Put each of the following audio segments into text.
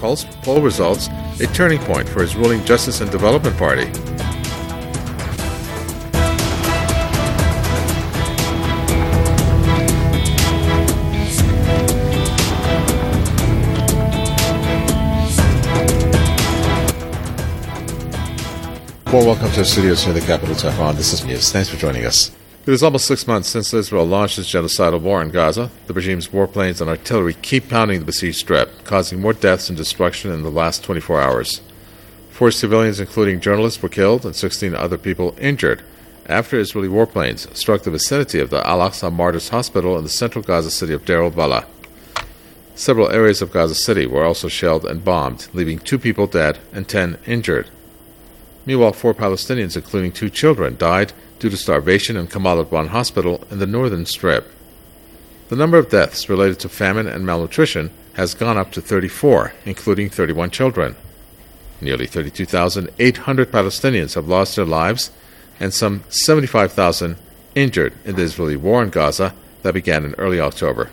poll results a turning point for his ruling Justice and Development Party. Well, welcome to the studios here in the capital, Tehran. This is News. Thanks for joining us. It is almost 6 months since Israel launched its genocidal war in Gaza. The regime's warplanes and artillery keep pounding the besieged strip, causing more deaths and destruction in the last 24 hours. 4 civilians, including journalists, were killed and 16 other people injured after Israeli warplanes struck the vicinity of the Al-Aqsa Martyrs Hospital in the central Gaza city of Deir al-Balah. Several areas of Gaza City were also shelled and bombed, leaving 2 people dead and 10 injured. Meanwhile, 4 Palestinians, including 2 children, died due to starvation in Kamal Adwan Hospital in the northern strip. The number of deaths related to famine and malnutrition has gone up to 34, including 31 children. Nearly 32,800 Palestinians have lost their lives and some 75,000 injured in the Israeli war in Gaza that began in early October.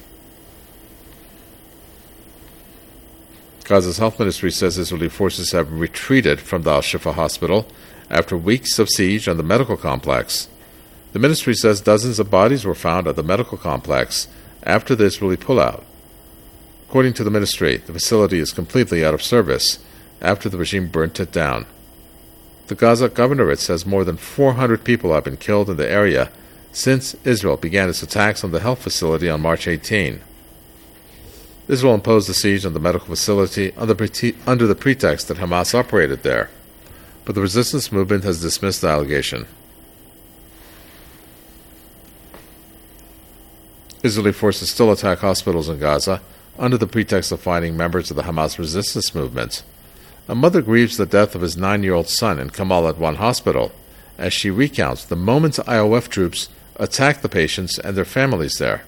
Gaza's health ministry says Israeli forces have retreated from the Al-Shifa hospital after weeks of siege on the medical complex. The ministry says dozens of bodies were found at the medical complex after the Israeli pullout. According to the ministry, the facility is completely out of service after the regime burnt it down. The Gaza governorate says more than 400 people have been killed in the area since Israel began its attacks on the health facility on March 18. Israel imposed the siege on the medical facility under the pretext that Hamas operated there, but the resistance movement has dismissed the allegation. Israeli forces still attack hospitals in Gaza under the pretext of fighting members of the Hamas resistance movement. A mother grieves the death of his 9-year-old son in Kamal Adwan Hospital as she recounts the moment IOF troops attacked the patients and their families there.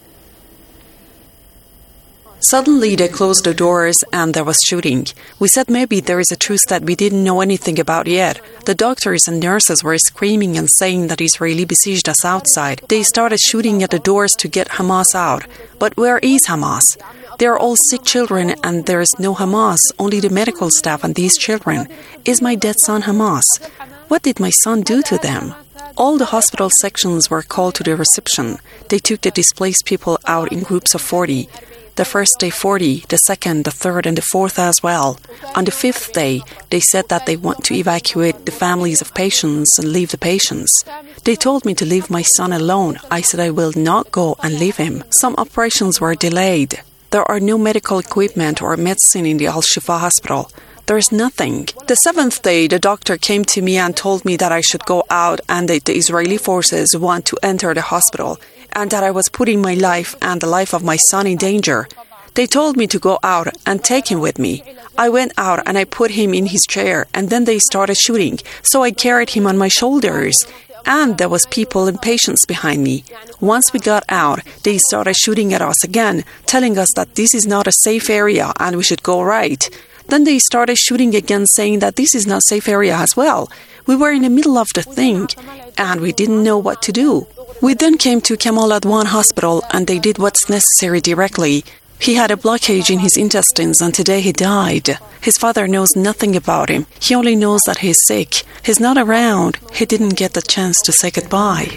Suddenly they closed the doors and there was shooting. We said maybe there is a truce that we didn't know anything about yet. The doctors and nurses were screaming and saying that Israeli besieged us outside. They started shooting at the doors to get Hamas out. But where is Hamas? They are all sick children and there is no Hamas, only the medical staff and these children. Is my dead son Hamas? What did my son do to them? All the hospital sections were called to the reception. They took the displaced people out in groups of 40. The first day 40, the second, the third, and the fourth as well. On the 5th day, they said that they want to evacuate the families of patients and leave the patients. They told me to leave my son alone. I said I will not go and leave him. Some operations were delayed. There are no medical equipment or medicine in the Al-Shifa hospital. There is nothing. The 7th day, the doctor came to me and told me that I should go out and that the Israeli forces want to enter the hospital, and that I was putting my life and the life of my son in danger. They told me to go out and take him with me. I went out and I put him in his chair, and then they started shooting, so I carried him on my shoulders. And there was people and patients behind me. Once we got out, they started shooting at us again, telling us that this is not a safe area and we should go right. Then they started shooting again, saying that this is not a safe area as well. We were in the middle of the thing, and we didn't know what to do. We then came to Kamal Adwan Hospital, and they did what's necessary directly. He had a blockage in his intestines, and today he died. His father knows nothing about him. He only knows that he's sick. He's not around. He didn't get the chance to say goodbye.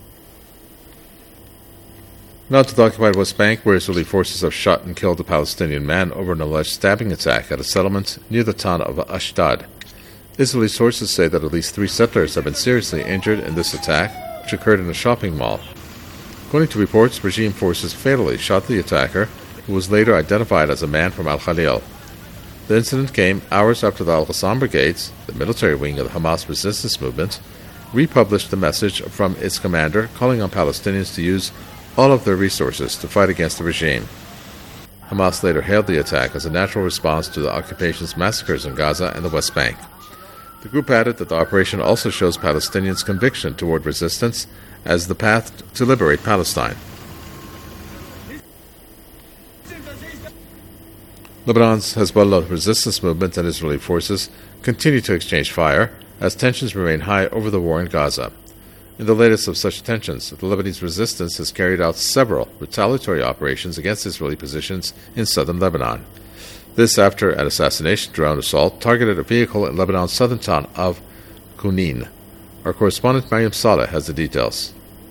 Now to the occupied West Bank, where Israeli forces have shot and killed a Palestinian man over an alleged stabbing attack at a settlement near the town of Ashdod. Israeli sources say that at least 3 settlers have been seriously injured in this attack, which occurred in a shopping mall. According to reports, regime forces fatally shot the attacker, who was later identified as a man from Al-Khalil. The incident came hours after the Al-Qassam Brigades, the military wing of the Hamas resistance movement, republished the message from its commander calling on Palestinians to use all of their resources to fight against the regime. Hamas later hailed the attack as a natural response to the occupation's massacres in Gaza and the West Bank. The group added that the operation also shows Palestinians' conviction toward resistance as the path to liberate Palestine. Lebanon's Hezbollah resistance movement and Israeli forces continue to exchange fire as tensions remain high over the war in Gaza. In the latest of such tensions, the Lebanese resistance has carried out several retaliatory operations against Israeli positions in southern Lebanon. This after an assassination drone assault targeted a vehicle in Lebanon's southern town of Khunin. Our correspondent Mariam Saleh has the details.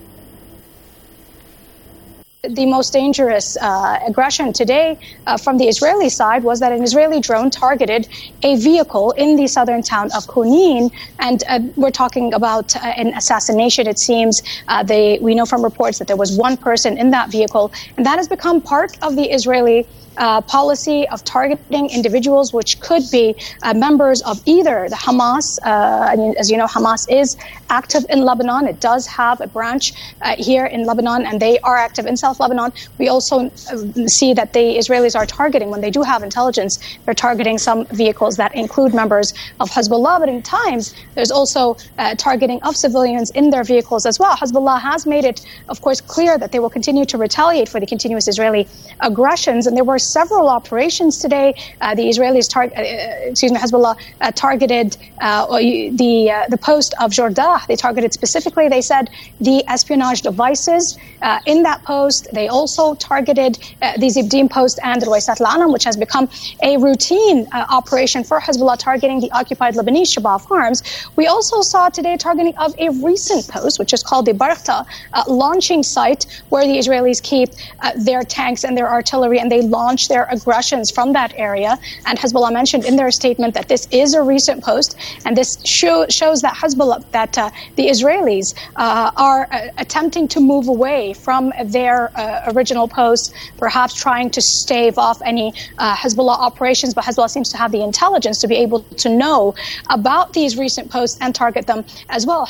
The most dangerous aggression today from the Israeli side was that an Israeli drone targeted a vehicle in the southern town of Khunin, and we're talking about an assassination. It seems we know from reports that there was one person in that vehicle, and that has become part of the Israeli policy of targeting individuals which could be members of either the Hamas. As you know, Hamas is active in Lebanon. It does have a branch here in Lebanon, and they are active in South Lebanon. We also see that the Israelis are targeting, when they do have intelligence, they're targeting some vehicles that include members of Hezbollah. But in times, there's also targeting of civilians in their vehicles as well. Hezbollah has made it, of course, clear that they will continue to retaliate for the continuous Israeli aggressions, and there were several operations today. The Israelis, Hezbollah targeted the post of Jordah. They targeted specifically, they said, the espionage devices in that post. They also targeted the Zibdim post and the Ruwaysat al-Alam, which has become a routine operation for Hezbollah targeting the occupied Lebanese Shabab farms. We also saw today targeting of a recent post, which is called the Barta launching site, where the Israelis keep their tanks and their artillery, and they launch their aggressions from that area. And Hezbollah mentioned in their statement that this is a recent post, and this shows that the Israelis are attempting to move away from their original posts, perhaps trying to stave off any Hezbollah operations. But Hezbollah seems to have the intelligence to be able to know about these recent posts and target them as well.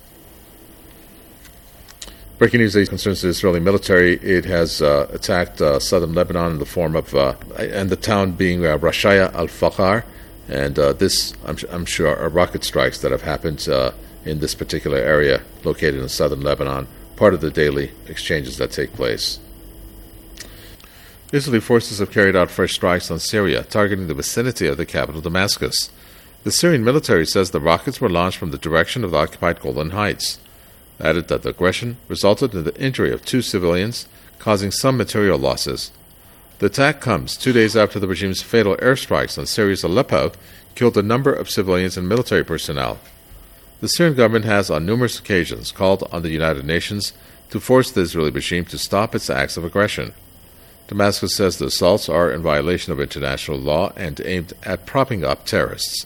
Breaking news that concerns the Israeli military. It has attacked southern Lebanon in the form of, and the town being Rashaya al-Faqar. And this, I'm sure, are rocket strikes that have happened in this particular area located in southern Lebanon, part of the daily exchanges that take place. Israeli forces have carried out fresh strikes on Syria, targeting the vicinity of the capital Damascus. The Syrian military says the rockets were launched from the direction of the occupied Golan Heights. Added that the aggression resulted in the injury of 2 civilians, causing some material losses. The attack comes 2 days after the regime's fatal airstrikes on Syria's Aleppo killed a number of civilians and military personnel. The Syrian government has on numerous occasions called on the United Nations to force the Israeli regime to stop its acts of aggression. Damascus says the assaults are in violation of international law and aimed at propping up terrorists.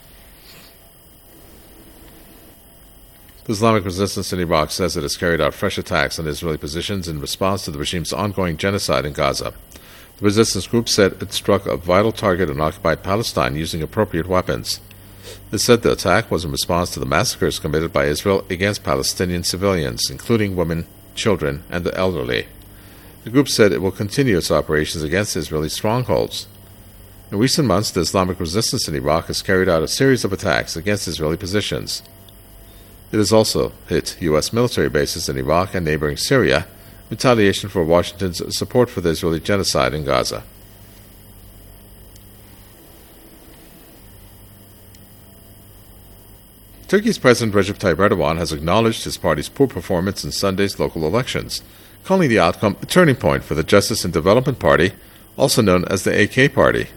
The Islamic resistance in Iraq says it has carried out fresh attacks on Israeli positions in response to the regime's ongoing genocide in Gaza. The resistance group said it struck a vital target in occupied Palestine using appropriate weapons. It said the attack was in response to the massacres committed by Israel against Palestinian civilians, including women, children, and the elderly. The group said it will continue its operations against Israeli strongholds. In recent months, the Islamic resistance in Iraq has carried out a series of attacks against Israeli positions. It has also hit U.S. military bases in Iraq and neighboring Syria, in retaliation for Washington's support for the Israeli genocide in Gaza. Turkey's President Recep Tayyip Erdogan has acknowledged his party's poor performance in Sunday's local elections, calling the outcome a turning point for the Justice and Development Party, also known as the AK Party.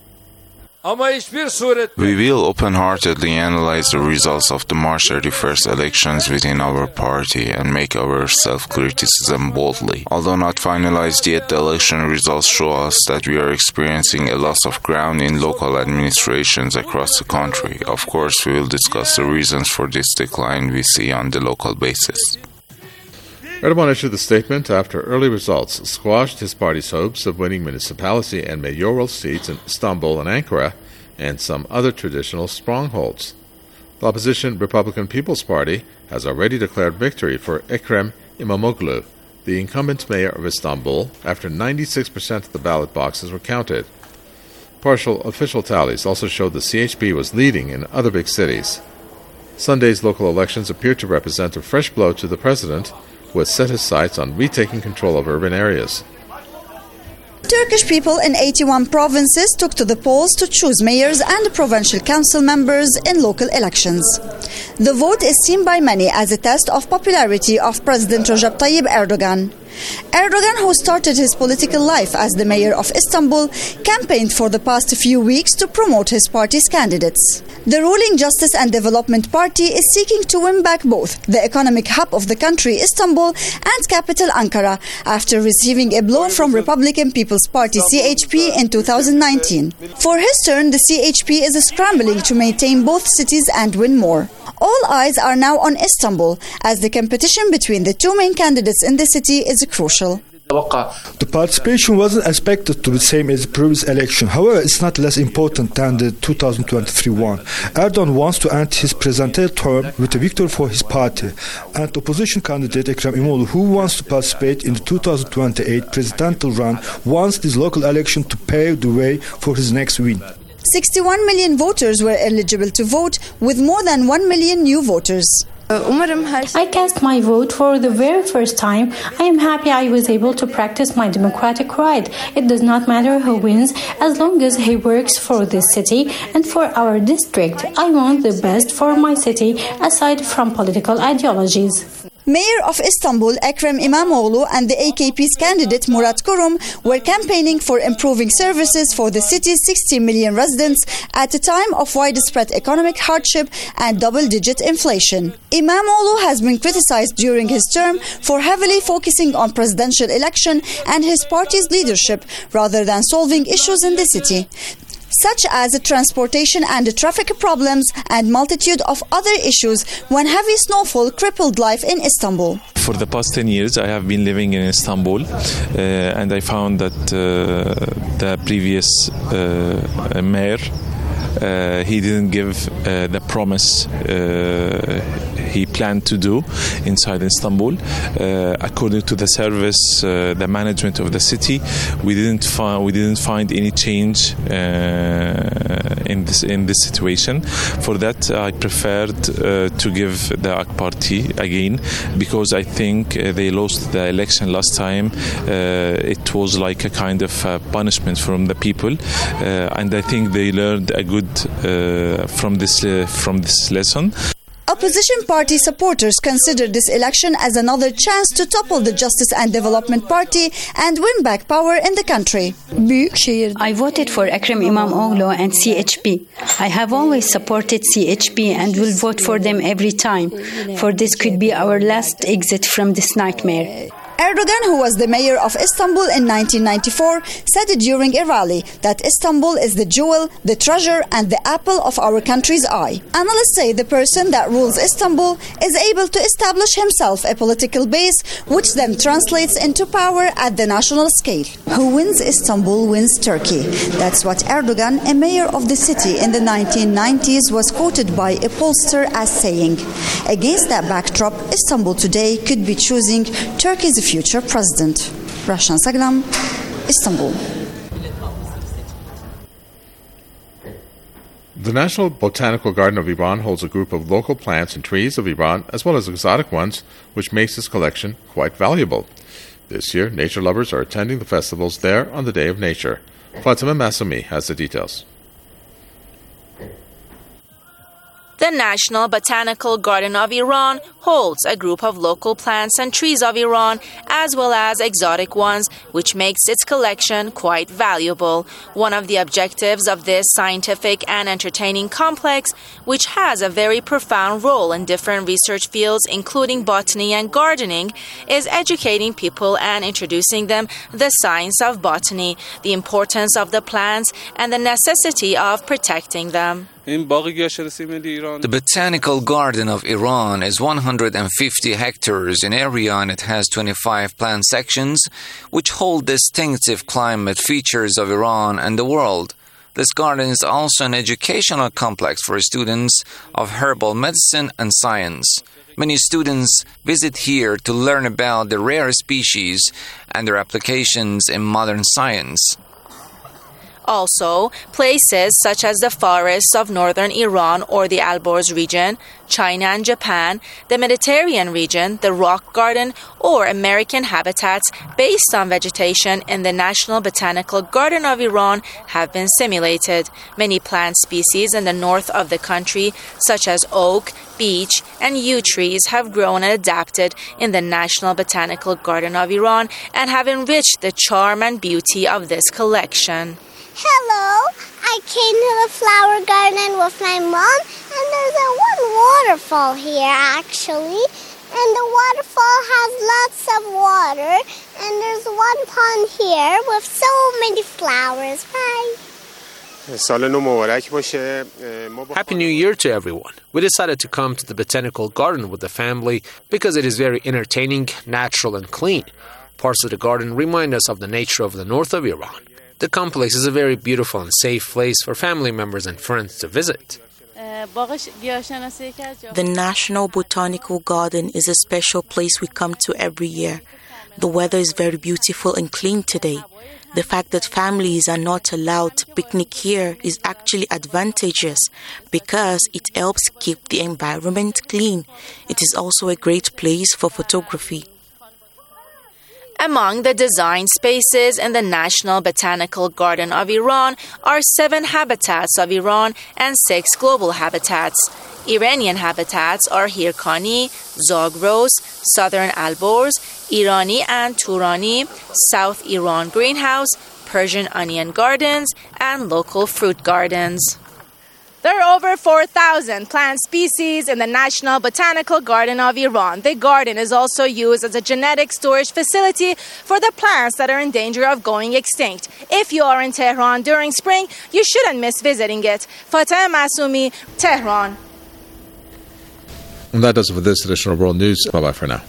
We will open-heartedly analyze the results of the March 31st elections within our party and make our self-criticism boldly. Although not finalized yet, the election results show us that we are experiencing a loss of ground in local administrations across the country. Of course, we will discuss the reasons for this decline we see on the local basis. Erdogan issued the statement after early results squashed his party's hopes of winning municipality and mayoral seats in Istanbul and Ankara and some other traditional strongholds. The opposition Republican People's Party has already declared victory for Ekrem İmamoğlu, the incumbent mayor of Istanbul, after 96% of the ballot boxes were counted. Partial official tallies also showed the CHP was leading in other big cities. Sunday's local elections appear to represent a fresh blow to the president, who has set his sights on retaking control of urban areas. Turkish people in 81 provinces took to the polls to choose mayors and provincial council members in local elections. The vote is seen by many as a test of popularity of President Recep Tayyip Erdogan. Erdogan, who started his political life as the mayor of Istanbul, campaigned for the past few weeks to promote his party's candidates. The ruling Justice and Development Party is seeking to win back both the economic hub of the country, Istanbul, and capital Ankara, after receiving a blow from Republican People's Party CHP in 2019. For his turn, the CHP is scrambling to maintain both cities and win more. All eyes are now on Istanbul, as the competition between the two main candidates in the city is crucial. The participation wasn't expected to be the same as the previous election. However, it's not less important than the 2023 one. Erdogan wants to end his presidential term with a victory for his party. And opposition candidate Ekrem İmamoğlu, who wants to participate in the 2028 presidential run, wants this local election to pave the way for his next win. 61 million voters were eligible to vote, with more than 1 million new voters. I cast my vote for the very first time. I am happy I was able to practice my democratic right. It does not matter who wins, as long as he works for this city and for our district. I want the best for my city, aside from political ideologies. Mayor of Istanbul, Ekrem İmamoğlu, and the AKP's candidate Murat Kurum were campaigning for improving services for the city's 60 million residents at a time of widespread economic hardship and double-digit inflation. İmamoğlu has been criticized during his term for heavily focusing on presidential election and his party's leadership rather than solving issues in the city, such as transportation and traffic problems and multitude of other issues when heavy snowfall crippled life in Istanbul. For the past 10 years, I have been living in Istanbul, and I found that the previous mayor, he didn't give the promise he planned to do inside Istanbul. According to the service, the management of the city, we didn't find any change in this situation. For that, I preferred to give the AK Party again, because I think they lost the election last time. It was like a kind of punishment from the people, and I think they learned a good from this lesson. Opposition party supporters consider this election as another chance to topple the Justice and Development Party and win back power in the country. I voted for Ekrem İmamoğlu and CHP. I have always supported CHP and will vote for them every time, for this could be our last exit from this nightmare. Erdogan, who was the mayor of Istanbul in 1994, said during a rally that Istanbul is the jewel, the treasure, and the apple of our country's eye. Analysts say the person that rules Istanbul is able to establish himself a political base, which then translates into power at the national scale. Who wins Istanbul wins Turkey. That's what Erdogan, a mayor of the city in the 1990s, was quoted by a pollster as saying. Against that backdrop, Istanbul today could be choosing Turkey's future president. Rashan Saglam, Istanbul. The National Botanical Garden of Iran holds a group of local plants and trees of Iran, as well as exotic ones, which makes its collection quite valuable. This year, nature lovers are attending the festivals there on the Day of Nature. Fatima Masumi has the details. The National Botanical Garden of Iran holds a group of local plants and trees of Iran, as well as exotic ones, which makes its collection quite valuable. One of the objectives of this scientific and entertaining complex, which has a very profound role in different research fields, including botany and gardening, is educating people and introducing them the science of botany, the importance of the plants, and the necessity of protecting them. The Botanical Garden of Iran is 150 hectares in area, and it has 25 plant sections which hold distinctive climate features of Iran and the world. This garden is also an educational complex for students of herbal medicine and science. Many students visit here to learn about the rare species and their applications in modern science. Also, places such as the forests of northern Iran or the Alborz region, China and Japan, the Mediterranean region, the rock garden, or American habitats based on vegetation in the National Botanical Garden of Iran have been simulated. Many plant species in the north of the country, such as oak, beech, and yew trees, have grown and adapted in the National Botanical Garden of Iran and have enriched the charm and beauty of this collection. Hello, I came to the flower garden with my mom, and there's one waterfall here actually, and the waterfall has lots of water, and there's one pond here with so many flowers. Bye. Happy New Year to everyone. We decided to come to the Botanical Garden with the family because it is very entertaining, natural, and clean. Parts of the garden remind us of the nature of the north of Iran. The complex is a very beautiful and safe place for family members and friends to visit. The National Botanical Garden is a special place we come to every year. The weather is very beautiful and clean today. The fact that families are not allowed to picnic here is actually advantageous because it helps keep the environment clean. It is also a great place for photography. Among the design spaces in the National Botanical Garden of Iran are 7 habitats of Iran and 6 global habitats. Iranian habitats are Hirkani, Zagros, Southern Alborz, Irani and Turani, South Iran Greenhouse, Persian Onion Gardens, and local fruit gardens. There are over 4,000 plant species in the National Botanical Garden of Iran. The garden is also used as a genetic storage facility for the plants that are in danger of going extinct. If you are in Tehran during spring, you shouldn't miss visiting it. Fateh Masumi, Tehran. And that does it for this edition of World News. Bye-bye for now.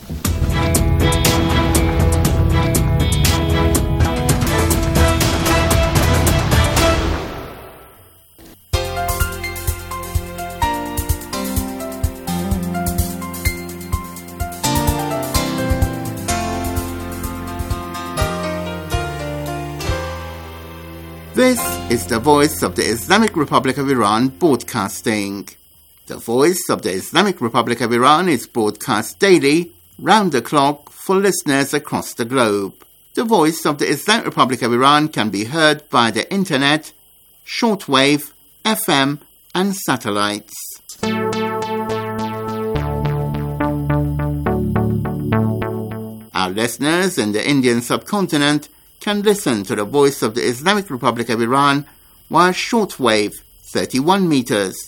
This is the Voice of the Islamic Republic of Iran broadcasting. The Voice of the Islamic Republic of Iran is broadcast daily, round the clock, for listeners across the globe. The Voice of the Islamic Republic of Iran can be heard via the internet, shortwave, FM, and satellites. Our listeners in the Indian subcontinent can listen to the Voice of the Islamic Republic of Iran via shortwave 31 meters,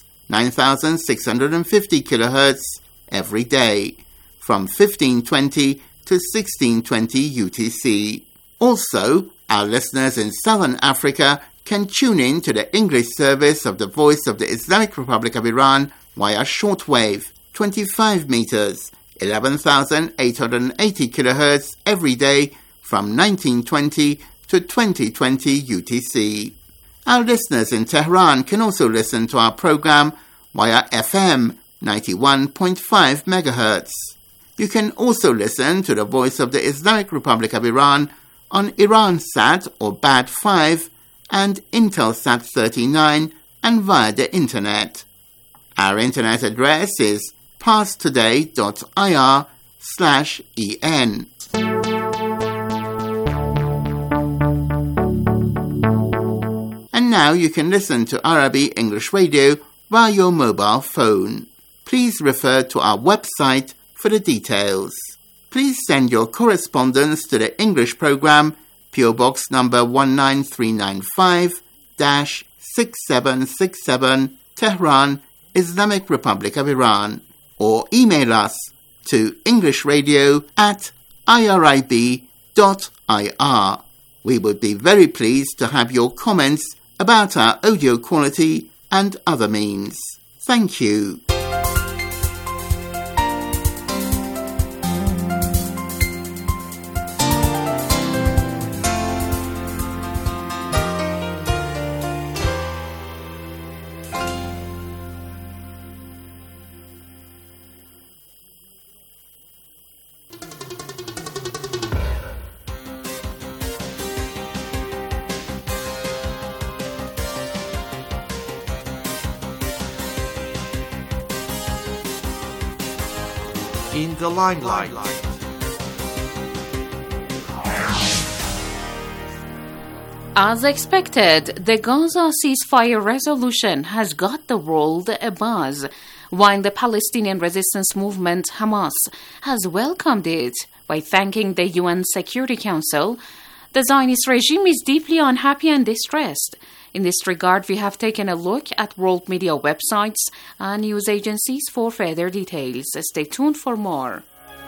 9,650 kilohertz every day from 1520 to 1620 UTC. Also, our listeners in Southern Africa can tune in to the English service of the Voice of the Islamic Republic of Iran via shortwave 25 meters, 11,880 kilohertz every day from 1920 to 2020 UTC. Our listeners in Tehran can also listen to our program via FM 91.5 MHz. You can also listen to the Voice of the Islamic Republic of Iran on Iransat or BAD 5 and Intelsat 39 and via the Internet. Our Internet address is parstoday.ir/en. And now you can listen to Arabi English Radio via your mobile phone. Please refer to our website for the details. Please send your correspondence to the English program, PO Box number 19395-6767, Tehran, Islamic Republic of Iran, or email us to englishradio@irib.ir. We would be very pleased to have your comments about our audio quality and other means. Thank you. in the limelight. As expected, the Gaza ceasefire resolution has got the world a buzz, while the Palestinian resistance movement Hamas has welcomed it by thanking the UN Security Council. The Zionist regime is deeply unhappy and distressed. In this regard, we have taken a look at world media websites and news agencies for further details. Stay tuned for more.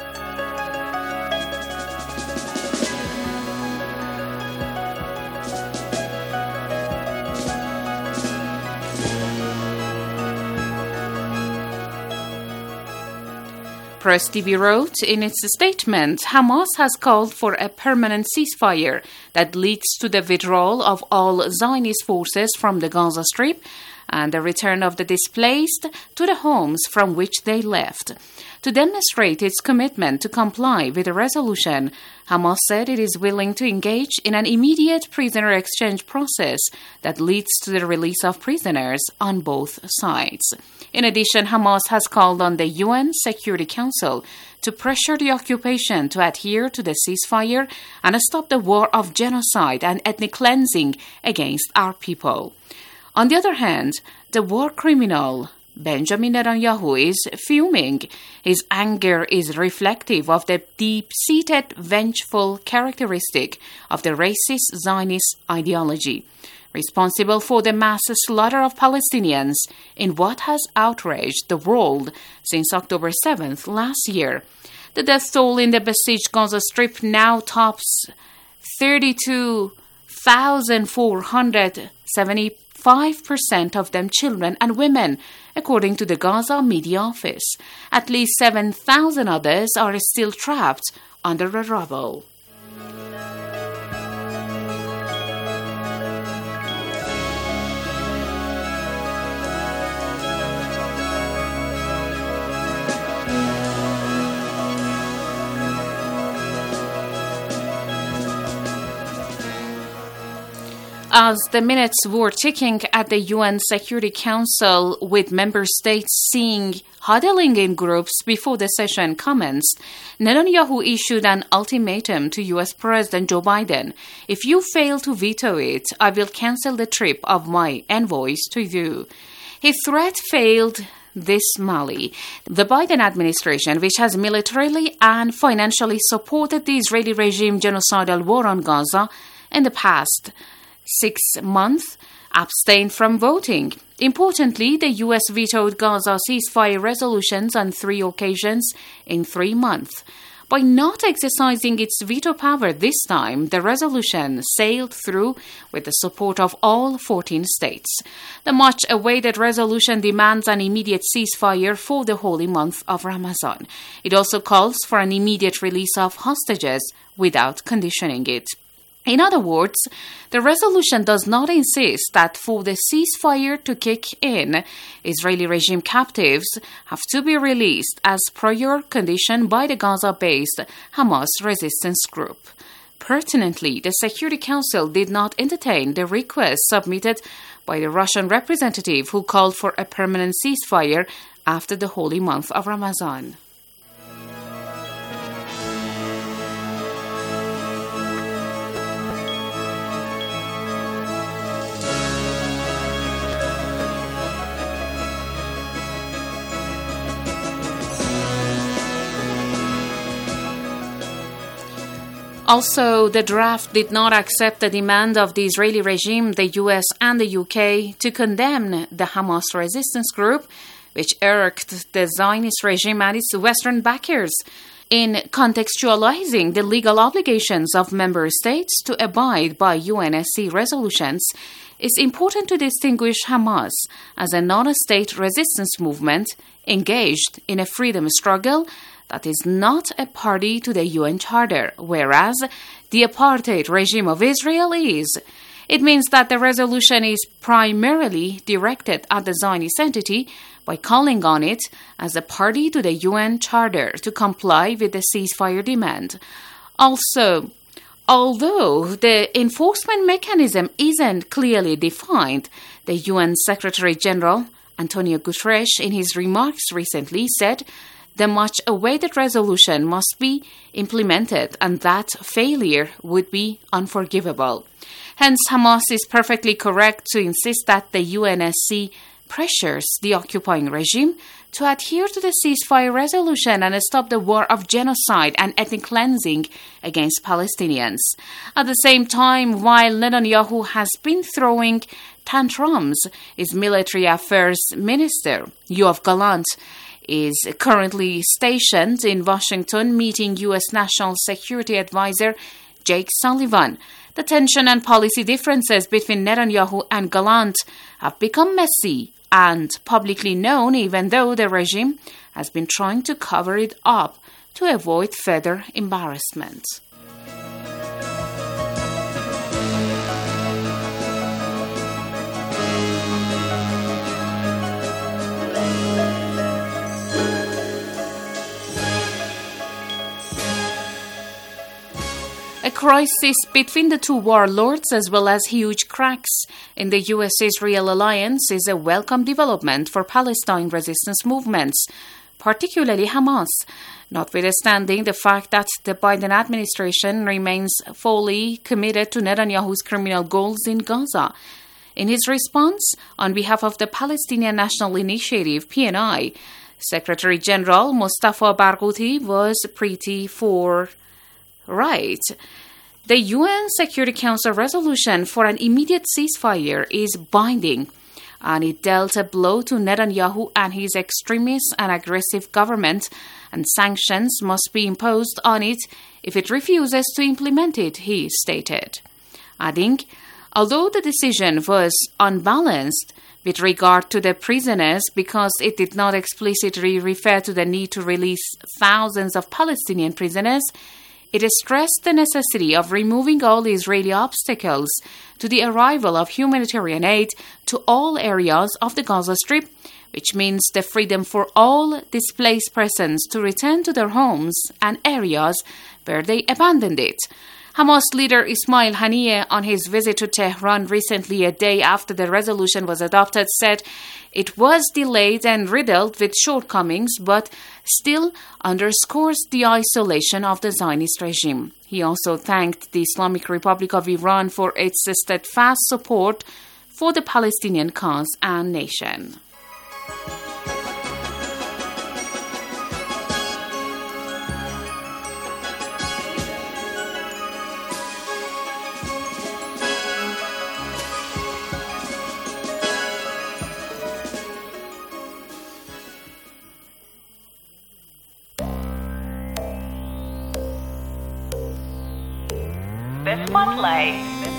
Press TV wrote in its statement, Hamas has called for a permanent ceasefire that leads to the withdrawal of all Zionist forces from the Gaza Strip and the return of the displaced to the homes from which they left. To demonstrate its commitment to comply with the resolution, Hamas said it is willing to engage in an immediate prisoner exchange process that leads to the release of prisoners on both sides. In addition, Hamas has called on the UN Security Council to pressure the occupation to adhere to the ceasefire and stop the war of genocide and ethnic cleansing against our people. On the other hand, the war criminal Benjamin Netanyahu is fuming. His anger is reflective of the deep-seated vengeful characteristic of the racist Zionist ideology, responsible for the mass slaughter of Palestinians in what has outraged the world since October 7th last year. The death toll in the besieged Gaza Strip now tops 32,470. 5% of them children and women, according to the Gaza Media Office. At least 7,000 others are still trapped under the rubble. As the minutes were ticking at the UN Security Council, with member states huddling in groups before the session commenced, Netanyahu issued an ultimatum to U.S. President Joe Biden. If you fail to veto it, I will cancel the trip of my envoys to you. His threat failed dismally. The Biden administration, which has militarily and financially supported the Israeli regime genocidal war on Gaza in the past 6 months, abstained from voting. Importantly, the U.S. vetoed Gaza ceasefire resolutions on 3 occasions in 3 months. By not exercising its veto power this time, the resolution sailed through with the support of all 14 states. The much-awaited resolution demands an immediate ceasefire for the holy month of Ramadan. It also calls for an immediate release of hostages without conditioning it. In other words, the resolution does not insist that for the ceasefire to kick in, Israeli regime captives have to be released as prior condition by the Gaza-based Hamas resistance group. Pertinently, the Security Council did not entertain the request submitted by the Russian representative who called for a permanent ceasefire after the holy month of Ramadan. Also, the draft did not accept the demand of the Israeli regime, the US and the UK to condemn the Hamas resistance group, which irked the Zionist regime and its Western backers. In contextualizing the legal obligations of member states to abide by UNSC resolutions, it's important to distinguish Hamas as a non-state resistance movement engaged in a freedom struggle that is not a party to the UN Charter, whereas the apartheid regime of Israel is. It means that the resolution is primarily directed at the Zionist entity by calling on it as a party to the UN Charter to comply with the ceasefire demand. Also, although the enforcement mechanism isn't clearly defined, the UN Secretary General Antonio Guterres, in his remarks recently, said the much-awaited resolution must be implemented, and that failure would be unforgivable. Hence, Hamas is perfectly correct to insist that the UNSC pressures the occupying regime to adhere to the ceasefire resolution and stop the war of genocide and ethnic cleansing against Palestinians. At the same time, while Netanyahu has been throwing tantrums, his military affairs minister, Yoav Gallant, is currently stationed in Washington meeting U.S. National Security Advisor Jake Sullivan. The tension and policy differences between Netanyahu and Gallant have become messy and publicly known, even though the regime has been trying to cover it up to avoid further embarrassment. A crisis between the two warlords, as well as huge cracks in the U.S.-Israel alliance, is a welcome development for Palestine resistance movements, particularly Hamas, notwithstanding the fact that the Biden administration remains fully committed to Netanyahu's criminal goals in Gaza. In his response, on behalf of the Palestinian National Initiative, PNI, Secretary General Mustafa Barghouti was pretty forthright. The UN Security Council resolution for an immediate ceasefire is binding, and it dealt a blow to Netanyahu and his extremist and aggressive government, and sanctions must be imposed on it if it refuses to implement it, he stated. Adding, although the decision was unbalanced with regard to the prisoners because it did not explicitly refer to the need to release thousands of Palestinian prisoners, it stressed the necessity of removing all Israeli obstacles to the arrival of humanitarian aid to all areas of the Gaza Strip, which means the freedom for all displaced persons to return to their homes and areas where they abandoned it. Hamas leader Ismail Haniyeh, on his visit to Tehran recently, a day after the resolution was adopted, said it was delayed and riddled with shortcomings, but still underscores the isolation of the Zionist regime. He also thanked the Islamic Republic of Iran for its steadfast support for the Palestinian cause and nation. The Spotlight.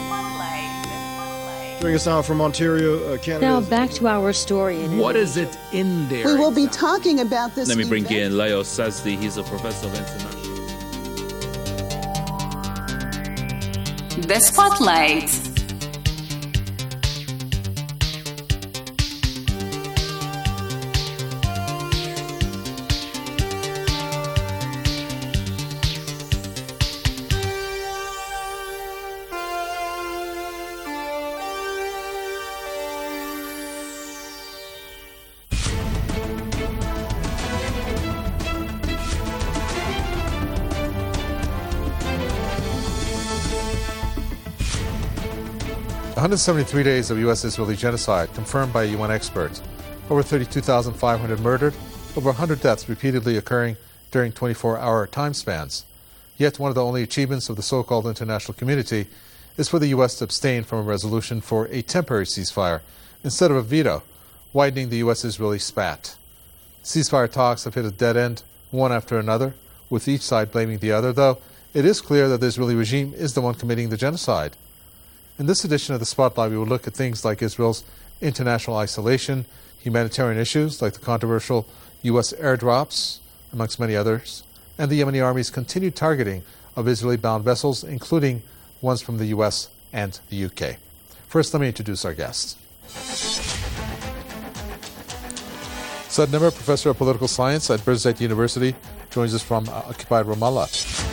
Joining us now from Ontario, Canada. Now back to our story. What is it in there? We will be talking about this. Let me bring in Leo Sazdi. He's a professor of international. The Spotlight. The 173 days of U.S.-Israeli genocide confirmed by UN experts. Over 32,500 murdered, over 100 deaths repeatedly occurring during 24-hour time spans. Yet one of the only achievements of the so-called international community is for the U.S. to abstain from a resolution for a temporary ceasefire instead of a veto, widening the U.S.-Israeli spat. Ceasefire talks have hit a dead end, one after another, with each side blaming the other, though it is clear that the Israeli regime is the one committing the genocide. In this edition of the Spotlight, we will look at things like Israel's international isolation, humanitarian issues like the controversial U.S. airdrops, amongst many others, and the Yemeni army's continued targeting of Israeli-bound vessels, including ones from the U.S. and the U.K. First, let me introduce our guests. Saad Nimr, professor of political science at Birzeit University, joins us from occupied Ramallah.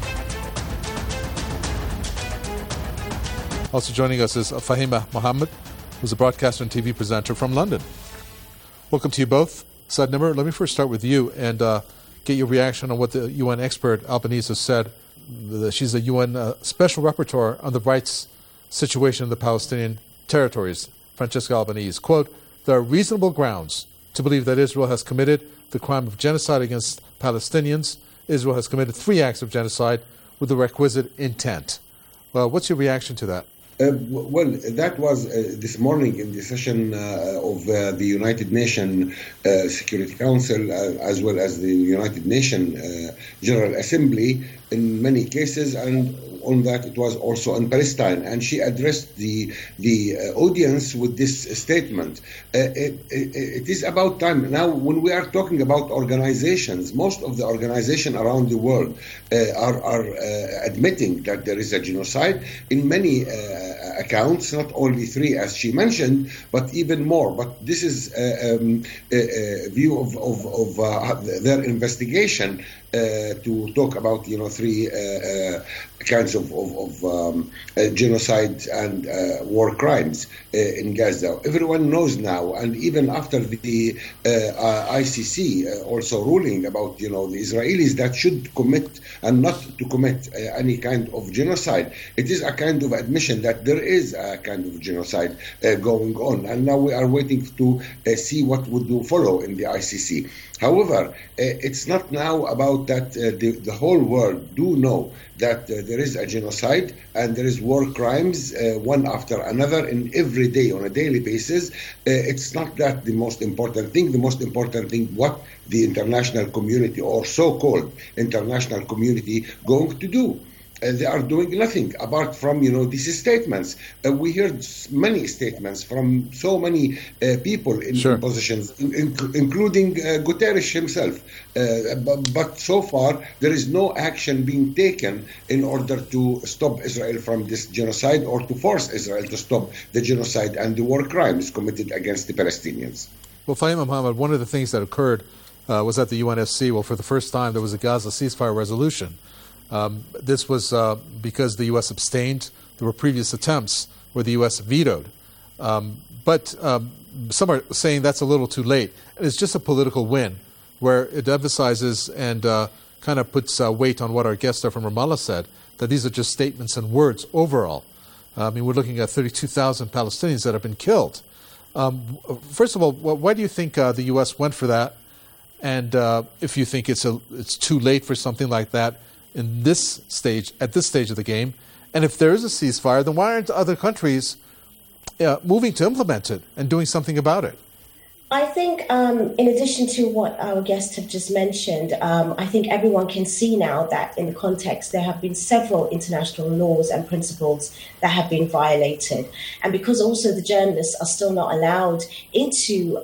Also joining us is Fahima Mohammed, who's a broadcaster and TV presenter from London. Welcome to you both. Saad Nimr, let me first start with you. And get your reaction on what the UN expert Albanese said. She's a UN special rapporteur on the rights situation in the Palestinian territories. Francesca Albanese, quote, "There are reasonable grounds to believe that Israel has committed the crime of genocide against Palestinians. Israel has committed 3 acts of genocide with the requisite intent." Well, what's your reaction to that? Well, that was this morning in the session of the United Nations Security Council, as well as the United Nations General Assembly, in many cases, and on that it was also in Palestine. And she addressed the audience with this statement. It is about time. Now, when we are talking about organizations, most of the organizations around the world are admitting that there is a genocide in many accounts, not only 3 as she mentioned, but even more. But this is a view of their investigation to talk about 3 kinds of genocide and war crimes in Gaza. Everyone knows now, and even after the ICC also ruling about the Israelis that should commit and not to commit any kind of genocide, it is a kind of admission that there is a kind of genocide going on, and now we are waiting to see what would follow in the ICC. However, it's not now about that. The whole world do know that there is a genocide and there is war crimes one after another in every day on a daily basis. It's not that the most important thing. The most important thing, what the international community or so-called international community going to do. They are doing nothing apart from, these statements. We heard many statements from so many people in positions, including Guterres himself. But so far, there is no action being taken in order to stop Israel from this genocide or to force Israel to stop the genocide and the war crimes committed against the Palestinians. Well, Fahima Mohammed, one of the things that occurred was at the UNSC. Well, for the first time, there was a Gaza ceasefire resolution. This was because the U.S. abstained. There were previous attempts where the U.S. vetoed. But some are saying that's a little too late. And it's just a political win where it emphasizes and kind of puts weight on what our guest from Ramallah said, that these are just statements and words overall. I mean, we're looking at 32,000 Palestinians that have been killed. First of all, why do you think the U.S. went for that? And if you think it's too late for something like that, at this stage of the game, and if there is a ceasefire, then why aren't other countries moving to implement it and doing something about it? I think, in addition to what our guests have just mentioned, I think everyone can see now that in the context there have been several international laws and principles that have been violated, and because also the journalists are still not allowed into,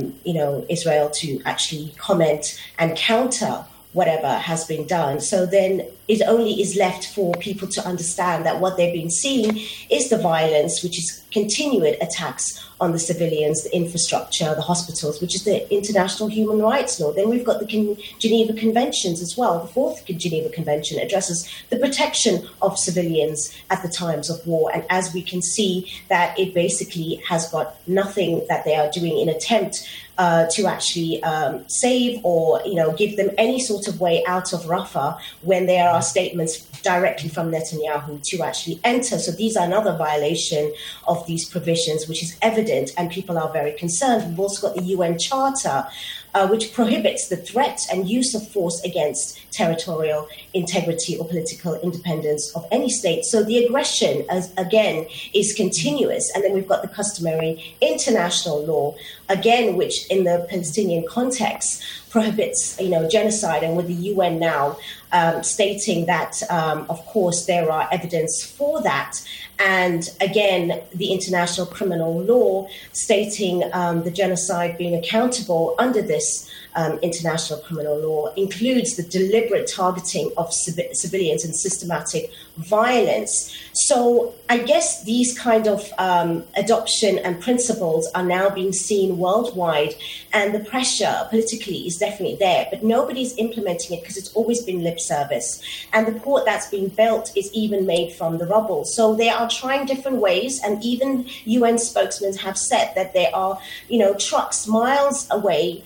Israel to actually comment and counter whatever has been done. So then it only is left for people to understand that what they've been seeing is the violence, which is continued attacks on the civilians, the infrastructure, the hospitals, which is the international human rights law. Then we've got the Geneva Conventions as well. The 4th Geneva Convention addresses the protection of civilians at the times of war. And as we can see, that it basically has got nothing that they are doing in attempt to actually save or, give them any sort of way out of Rafah when there are statements directly from Netanyahu to actually enter. So these are another violation of these provisions, which is evident, and people are very concerned. We've also got the UN Charter, which prohibits the threat and use of force against territorial integrity or political independence of any state. So the aggression, again, is continuous. And then we've got the customary international law, again, which in the Palestinian context prohibits, genocide, and with the UN now stating that, of course, there are evidence for that. And again, the international criminal law stating the genocide being accountable under this international criminal law includes the deliberate targeting of civilians and systematic violence. So I guess these kind of adoption and principles are now being seen worldwide, and the pressure politically is definitely there, but nobody's implementing it because it's always been lip service. And the port that's being built is even made from the rubble. So they are trying different ways, and even UN spokesmen have said that there are, trucks miles away,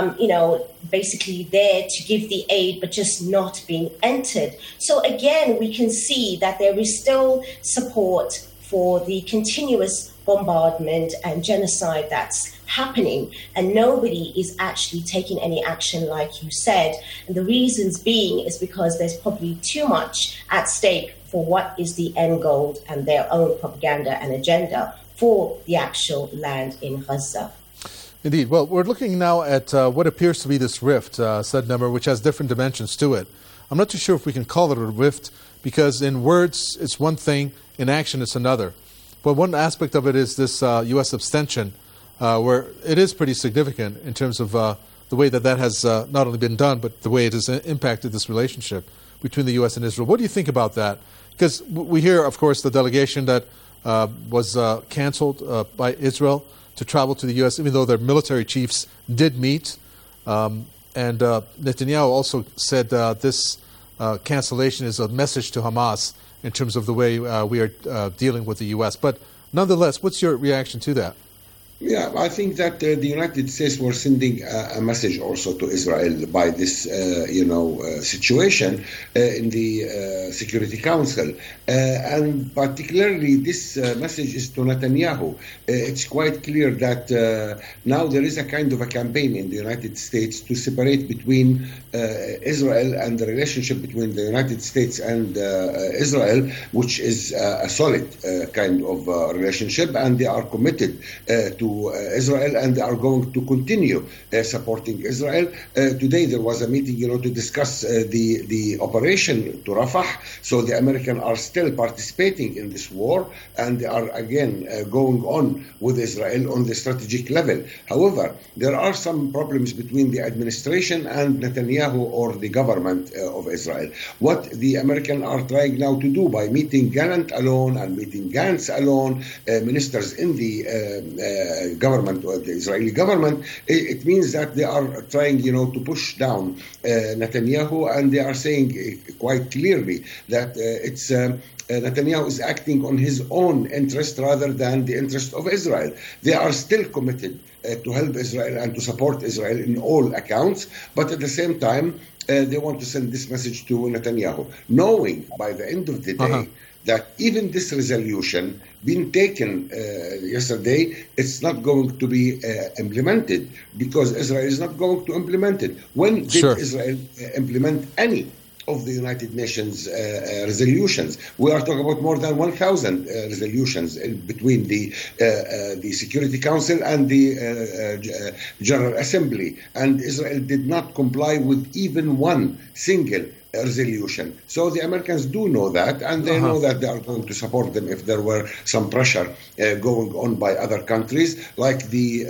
basically there to give the aid, but just not being entered. So again, we can see that there is still support for the continuous bombardment and genocide that's happening, and nobody is actually taking any action, like you said. And the reasons being is because there's probably too much at stake for what is the end goal and their own propaganda and agenda for the actual land in Gaza. Indeed. Well, we're looking now at what appears to be this rift, Said Number, which has different dimensions to it. I'm not too sure if we can call it a rift, because in words it's one thing, in action it's another. But one aspect of it is this U.S. abstention, where it is pretty significant in terms of the way that has not only been done, but the way it has impacted this relationship between the U.S. and Israel. What do you think about that? Because we hear, of course, the delegation that was canceled by Israel to travel to the U.S., even though their military chiefs did meet. And Netanyahu also said this cancellation is a message to Hamas in terms of the way we are dealing with the U.S. But nonetheless, what's your reaction to that? Yeah, I think that the United States were sending a message also to Israel by this, situation in the Security Council. And particularly this message is to Netanyahu. It's quite clear that now there is a kind of a campaign in the United States to separate between Israel and the relationship between the United States and Israel, which is a solid kind of relationship, and they are committed to Israel, and they are going to continue supporting Israel. Today there was a meeting, to discuss the operation to Rafah. So the Americans are still participating in this war, and they are again going on with Israel on the strategic level. However, there are some problems between the administration and Netanyahu or the government of Israel. What the Americans are trying now to do by meeting Gallant alone and meeting Gantz alone, ministers in the government or the Israeli government, it means that they are trying, to push down Netanyahu, and they are saying quite clearly that Netanyahu is acting on his own interest rather than the interest of Israel. They are still committed to help Israel and to support Israel in all accounts, but at the same time, they want to send this message to Netanyahu, knowing by the end of the day that even this resolution being taken yesterday, it's not going to be implemented because Israel is not going to implement it. When did Israel implement any of the United Nations resolutions? We are talking about more than 1,000 resolutions between the Security Council and the General Assembly, and Israel did not comply with even one single resolution. So the Americans do know that, and they know that they are going to support them if there were some pressure going on by other countries, like the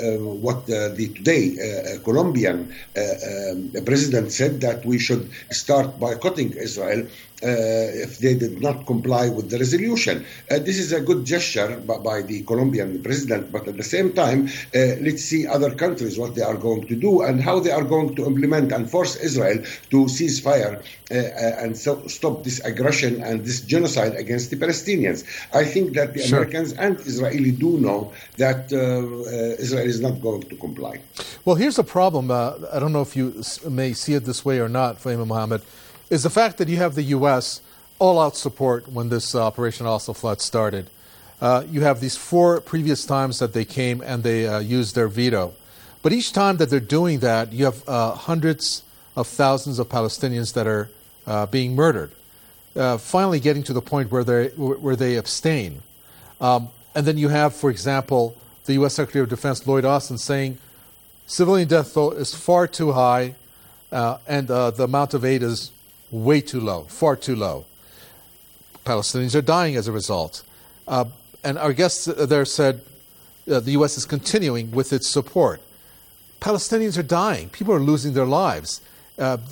Colombian president said that we should start boycotting Israel if they did not comply with the resolution. This is a good gesture by the Colombian president, but at the same time, let's see other countries what they are going to do and how they are going to implement and force Israel to cease fire and stop this aggression and this genocide against the Palestinians. I think that the Americans and Israeli do know that Israel is not going to comply. Well, here's the problem. I don't know if you may see it this way or not, Fahima Mohammed, is the fact that you have the U.S. all-out support when this Operation Al-Saflat started. You have these 4 previous times that they came and they used their veto. But each time that they're doing that, you have hundreds of thousands of Palestinians that are being murdered, finally getting to the point where they abstain. And then you have, for example, the U.S. Secretary of Defense Lloyd Austin saying civilian death toll is far too high and the amount of aid is way too low, far too low. Palestinians are dying as a result. And our guests there said the U.S. is continuing with its support. Palestinians are dying. People are losing their lives.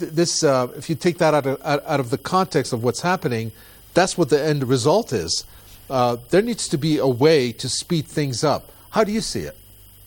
If you take that out of the context of what's happening, that's what the end result is. there needs to be a way to speed things up. How do you see it?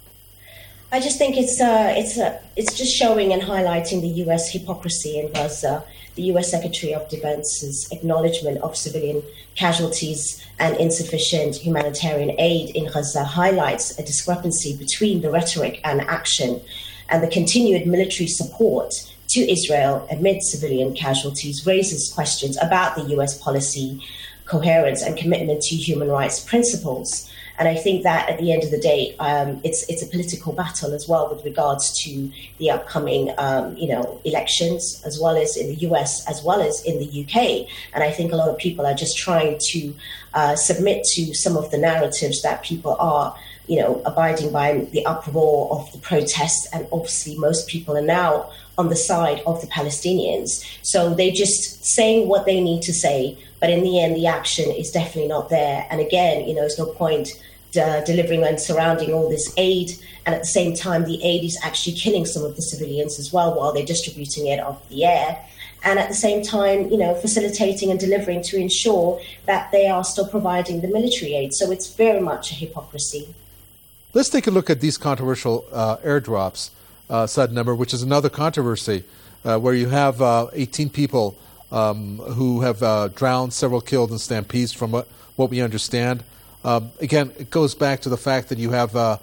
I just think it's just showing and highlighting the U.S. hypocrisy in Gaza. The U.S. Secretary of Defense's acknowledgement of civilian casualties and insufficient humanitarian aid in Gaza highlights a discrepancy between the rhetoric and action, and the continued military support to Israel amid civilian casualties raises questions about the U.S. policy coherence and commitment to human rights principles. And I think that at the end of the day, it's a political battle as well with regards to the upcoming, elections, as well as in the US, as well as in the UK. And I think a lot of people are just trying to submit to some of the narratives that people are, abiding by the uproar of the protests. And obviously, most people are now on the side of the Palestinians. So they're just saying what they need to say. But in the end, the action is definitely not there. And again, there's no point delivering and surrounding all this aid. And at the same time, the aid is actually killing some of the civilians as well while they're distributing it off the air. And at the same time, facilitating and delivering to ensure that they are still providing the military aid. So it's very much a hypocrisy. Let's take a look at these controversial airdrops, Saad Namr, which is another controversy where you have 18 people who have drowned, several killed in stampedes from what we understand. Again, it goes back to the fact that you have the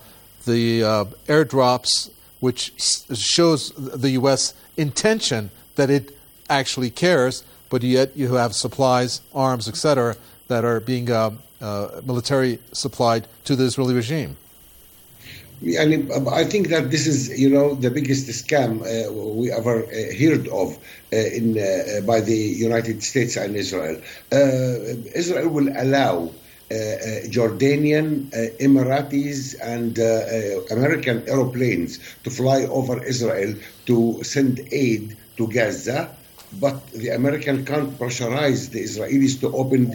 airdrops, which shows the U.S. intention that it actually cares, but yet you have supplies, arms, etc., that are being military supplied to the Israeli regime. And I think that this is, the biggest scam we ever heard of by the United States and Israel. Israel will allow Jordanian, Emiratis, and American airplanes to fly over Israel to send aid to Gaza. But the American can't pressurize the Israelis to open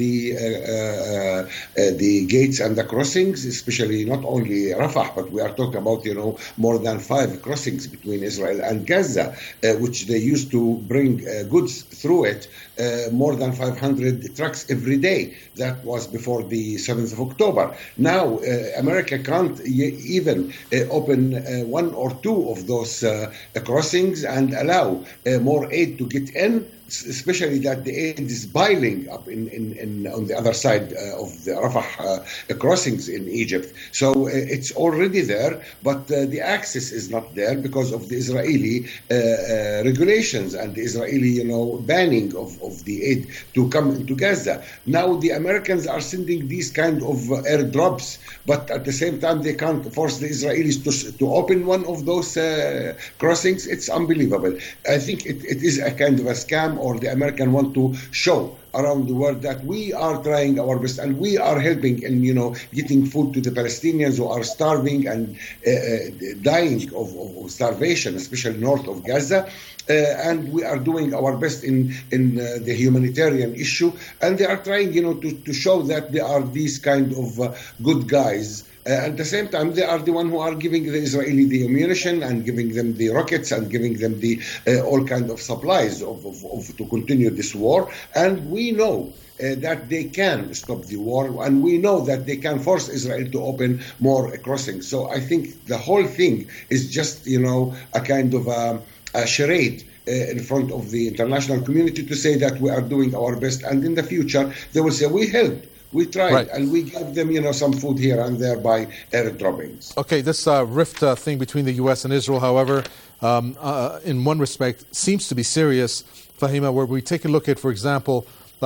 the gates and the crossings, especially not only Rafah, but we are talking about, more than 5 crossings between Israel and Gaza, which they used to bring goods through it, more than 500 trucks every day. That was before the 7th of October. Now, America can't even open 1 or 2 of those crossings and allow more aid to get in, especially that the aid is piling up on the other side of the Rafah crossings in Egypt. So it's already there, but the access is not there because of the Israeli regulations and the Israeli, banning of the aid to come into Gaza. Now the Americans are sending these kind of airdrops, but at the same time they can't force the Israelis to open one of those crossings. It's unbelievable. I think it is a kind of a scam, or the American want to show around the world that we are trying our best and we are helping in, getting food to the Palestinians who are starving and dying of starvation, especially north of Gaza. And we are doing our best in the humanitarian issue. And they are trying, to show that they are these kind of good guys. At the same time, they are the one who are giving the Israeli the ammunition and giving them the rockets and giving them the all kind of supplies to continue this war. And we know that they can stop the war, and we know that they can force Israel to open more crossings. So I think the whole thing is just, a kind of a charade in front of the international community to say that we are doing our best. And in the future, they will say, we helped. We tried, right. And we gave them, some food here and there by air droppings. Okay, this rift thing between the U.S. and Israel, however, in one respect, seems to be serious, Fahima, where we take a look at, for example,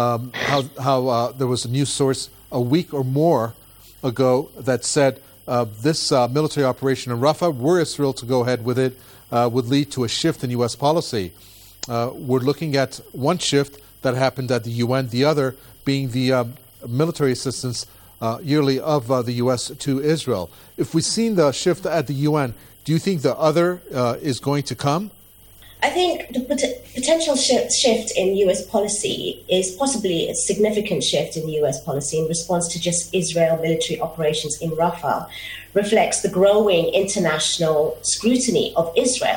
how there was a news source a week or more ago that said this military operation in Rafah, were Israel to go ahead with it, would lead to a shift in U.S. policy. We're looking at one shift that happened at the UN, the other being the military assistance yearly of the U.S. to Israel. If we've seen the shift at the UN, do you think the other is going to come? I think the potential shift in U.S. policy is possibly a significant shift in U.S. policy in response to just Israel military operations in Rafah, reflects the growing international scrutiny of Israel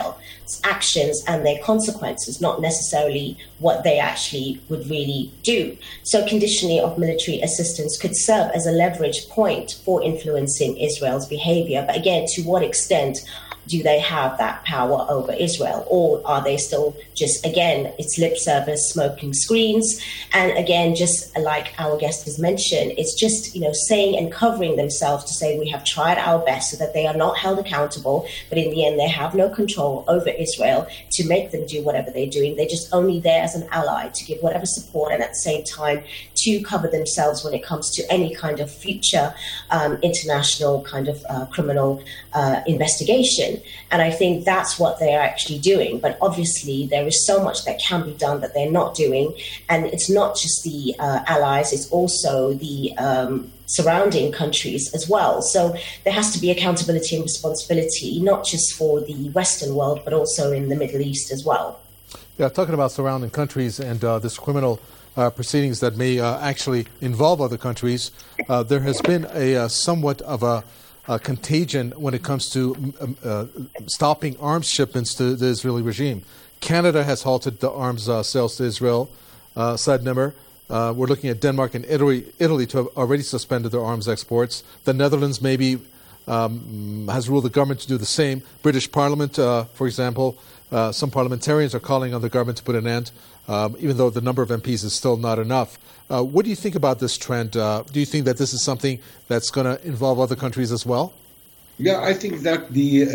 actions and their consequences, not necessarily what they actually would really do. So conditioning of military assistance could serve as a leverage point for influencing Israel's behavior. But again, to what extent do they have that power over Israel? Or are they still just, again, it's lip service, smoking screens? And again, just like our guest has mentioned, it's just, saying and covering themselves to say we have tried our best so that they are not held accountable, but in the end, they have no control over Israel to make them do whatever they're doing. They're just only there as an ally to give whatever support and at the same time to cover themselves when it comes to any kind of future international kind of criminal investigation. And I think that's what they're actually doing. But obviously, there is so much that can be done that they're not doing. And it's not just the allies, it's also the surrounding countries as well. So there has to be accountability and responsibility, not just for the Western world, but also in the Middle East as well. Yeah, talking about surrounding countries and this criminal proceedings that may actually involve other countries, there has been a somewhat of a contagion when it comes to stopping arms shipments to the Israeli regime. Canada has halted the arms sales to Israel. Said Nimmer. We're looking at Denmark and Italy to have already suspended their arms exports. The Netherlands maybe has ruled the government to do the same. British Parliament, for example, some parliamentarians are calling on the government to put an end, even though the number of MPs is still not enough. What do you think about this trend? Do you think that this is something that's going to involve other countries as well? Yeah, I think that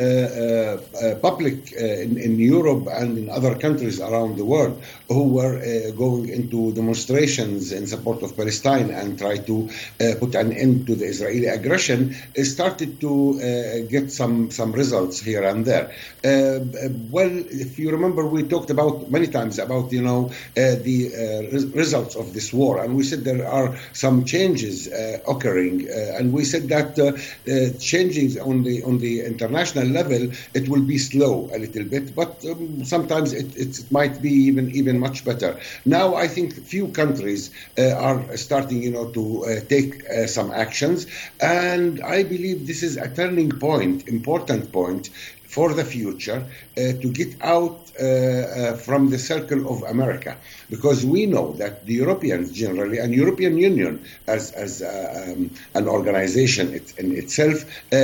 the public in Europe and in other countries around the world who were going into demonstrations in support of Palestine and try to put an end to the Israeli aggression started to get some results here and there. Well, if you remember, we talked about many times about the results of this war, and we said there are some changes occurring, and we said that changes on the international level, it will be slow a little bit, but sometimes it might be even much better. Now I think few countries are starting to take some actions, and I believe this is a turning point, important point for the future, to get out from the circle of America, because we know that the Europeans generally and European Union as an organization in itself,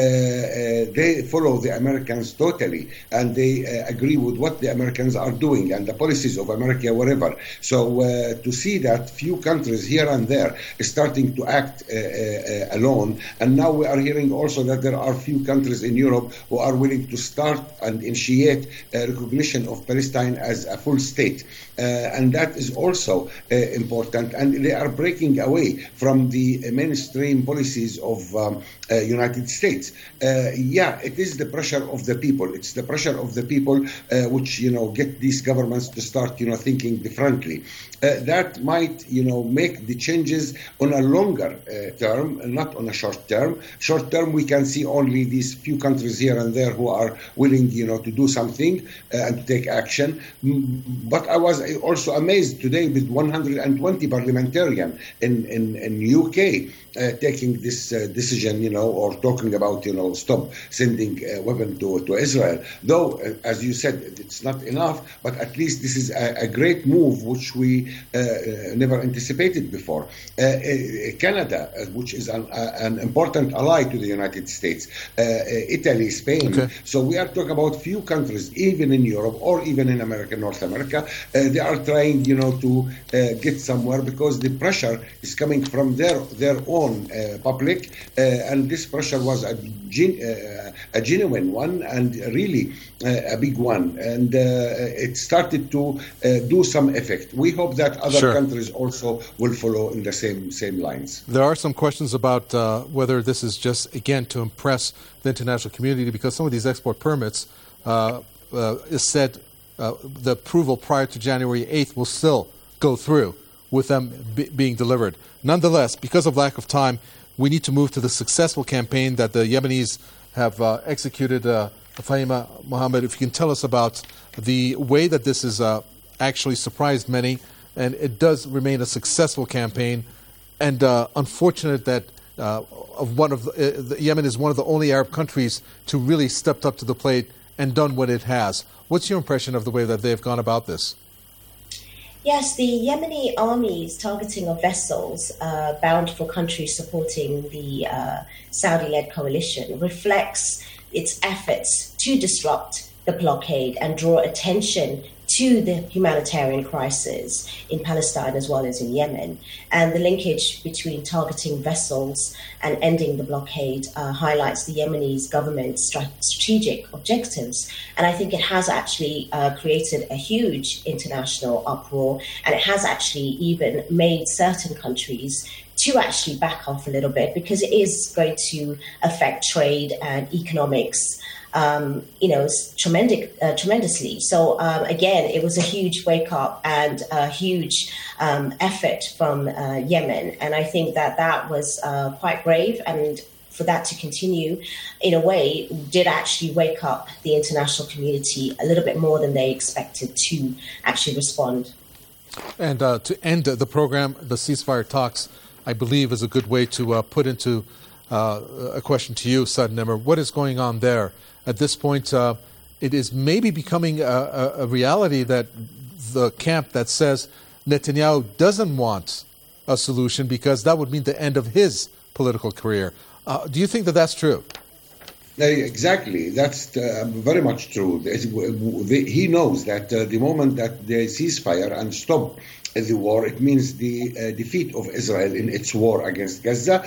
they follow the Americans totally, and they agree with what the Americans are doing and the policies of America wherever. So to see that few countries here and there is starting to act alone, and now we are hearing also that there are few countries in Europe who are willing to start and initiate recognition of Palestine as a full state. And that is also important. And they are breaking away from the mainstream policies of United States. Yeah, it is the pressure of the people. It's the pressure of the people which, get these governments to start, thinking differently. That might, make the changes on a longer term, not on a short term. Short term, we can see only these few countries here and there who are willing, to do something and to take action. But I was also amazed today with 120 parliamentarians in UK taking this decision, or talking about, stop sending weapons to Israel. Though, as you said, it's not enough, but at least this is a great move which we never anticipated before. Canada, which is an important ally to the United States, Italy, Spain. Okay. So we are talking about few countries, even in Europe or even in America, North America. They are trying, to get somewhere because the pressure is coming from their own public, and this pressure was a genuine one and really a big one, and it started to do some effect. We hope that other countries also will follow in the same lines. There are some questions about whether this is just, again, to impress the international community, because some of these export permits is said the approval prior to January 8th will still go through with them being delivered. Nonetheless, because of lack of time, we need to move to the successful campaign that the Yemenis have executed. Fahima Mohammed, if you can tell us about the way that this has actually surprised many, and it does remain a successful campaign, and unfortunate that Yemen is one of the only Arab countries to really step up to the plate and done what it has. What's your impression of the way that they've gone about this? Yes, the Yemeni army's targeting of vessels bound for countries supporting the Saudi-led coalition reflects its efforts to disrupt the blockade and draw attention to the humanitarian crisis in Palestine as well as in Yemen. And the linkage between targeting vessels and ending the blockade highlights the Yemeni government's strategic objectives. And I think it has actually created a huge international uproar, and it has actually even made certain countries to actually back off a little bit, because it is going to affect trade and economics tremendously. So again, it was a huge wake up and a huge effort from Yemen. And I think that was quite brave, and for that to continue in a way did actually wake up the international community a little bit more than they expected to actually respond. And to end the program, the ceasefire talks, I believe, is a good way to put into a question to you, Saad Nimr. What is going on there? At this point, it is maybe becoming a reality that the camp that says Netanyahu doesn't want a solution because that would mean the end of his political career. Do you think that that's true? Exactly. That's very much true. He knows that the moment that they ceasefire and stop the war, it means the defeat of Israel in its war against Gaza,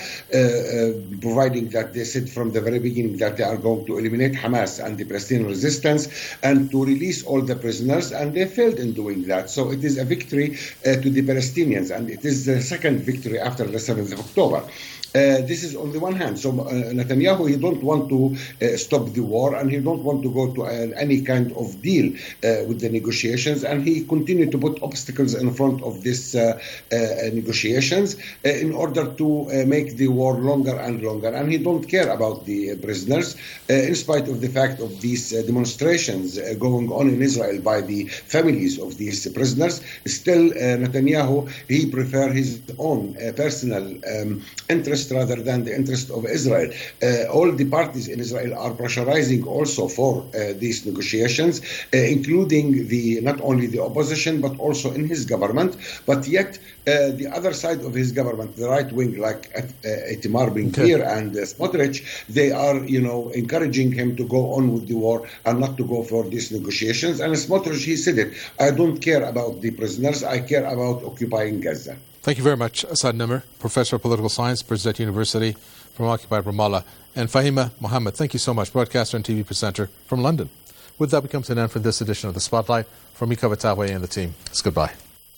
providing that they said from the very beginning that they are going to eliminate Hamas and the Palestinian resistance and to release all the prisoners, and they failed in doing that. So it is a victory to the Palestinians, and it is the second victory after the 7th of October. This is on the one hand. So Netanyahu, he don't want to stop the war, and he don't want to go to any kind of deal with the negotiations, and he continued to put obstacles in front of this negotiations in order to make the war longer and longer. And he don't care about the prisoners, in spite of the fact of these demonstrations going on in Israel by the families of these prisoners. Still, Netanyahu, he prefer his own personal interest rather than the interest of Israel. All the parties in Israel are pressurizing also for these negotiations, including not only the opposition, but also in his government. But yet, the other side of his government, the right wing, like Itamar Ben-Gvir and Smotrich, they are, encouraging him to go on with the war and not to go for these negotiations. And Smotrich, he said it, I don't care about the prisoners, I care about occupying Gaza. Thank you very much, Saad Nimr, Professor of Political Science, Birzeit University, from occupied Ramallah, and Fahima Mohammed. Thank you so much, broadcaster and TV presenter from London. With that, we come to an end for this edition of The Spotlight. From me, Kavataway, and the team, it's goodbye.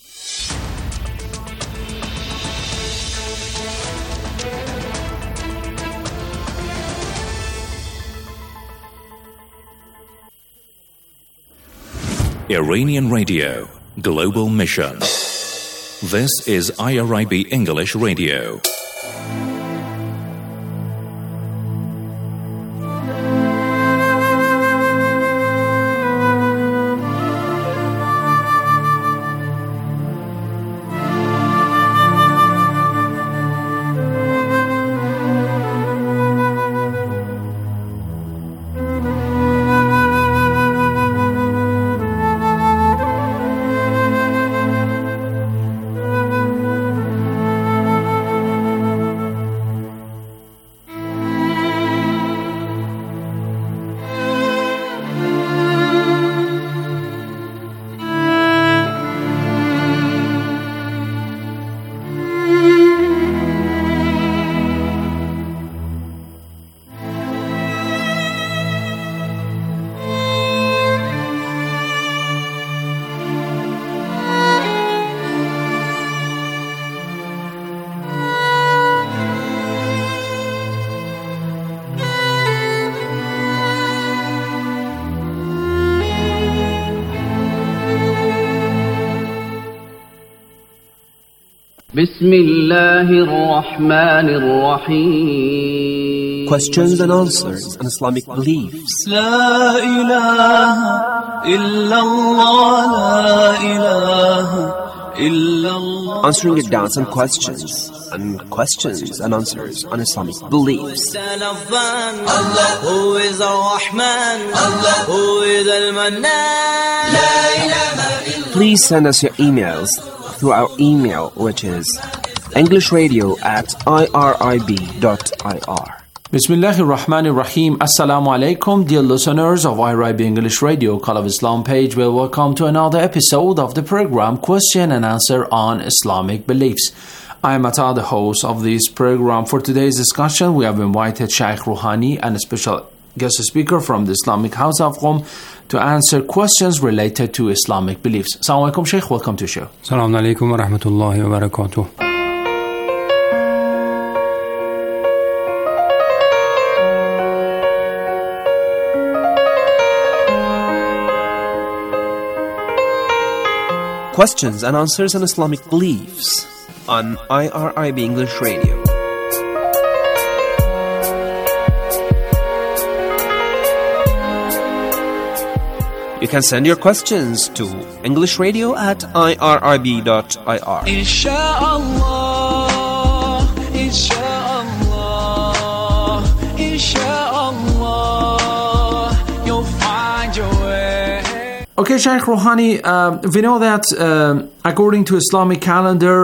Iranian Radio, Global Mission. This is IRIB English Radio. Questions and answers on Islamic beliefs. La ilaha illallah, la ilaha illallah. Answering your doubts and questions and answers on Islamic beliefs. Allah, who is Ar-Rahman, Allah, who Please send us your emails through our email, which is englishradio@irib.ir. Bismillahir Rahmanir Rahim. Assalamu alaikum, dear listeners of IRIB English Radio, Call of Islam page. Well, welcome to another episode of the program Question and Answer on Islamic Beliefs. I am Ata, the host of this program. For today's discussion, we have invited Sheikh Rouhani and a special guest speaker from the Islamic House of Qom to answer questions related to Islamic beliefs. Assalamu alaikum, Sheikh. Welcome to the show. Assalamu alaikum wa rahmatullahi wa barakatuh. Questions and answers on Islamic beliefs on IRIB English Radio. You can send your questions to englishradio@irib.ir. Inshallah, inshallah, inshallah, you'll find your way. Okay, Sheikh Rouhani, we know that according to Islamic calendar,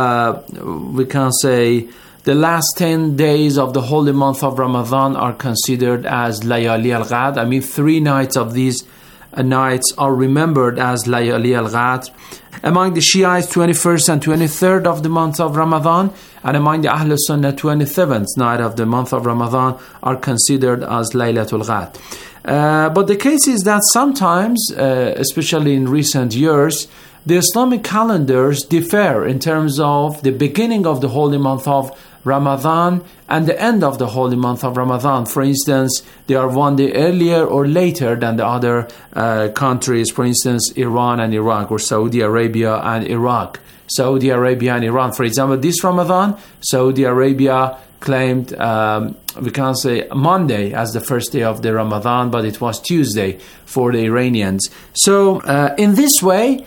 we can say the last 10 days of the holy month of Ramadan are considered as Layali al-Ghad. I mean, 3 nights of these nights are remembered as Layali al-Ghad. Among the Shiites, 21st and 23rd of the month of Ramadan, and among the Ahl Sunnah, 27th night of the month of Ramadan are considered as Laylatul Ghad. But the case is that sometimes, especially in recent years, the Islamic calendars differ in terms of the beginning of the holy month of Ramadan and the end of the holy month of Ramadan. For instance, they are one day earlier or later than the other countries, for instance, Iran and Iraq, or Saudi Arabia and Iraq. Saudi Arabia and Iran, for example, this Ramadan, Saudi Arabia claimed, we can't say Monday as the first day of the Ramadan, but it was Tuesday for the Iranians. So in this way,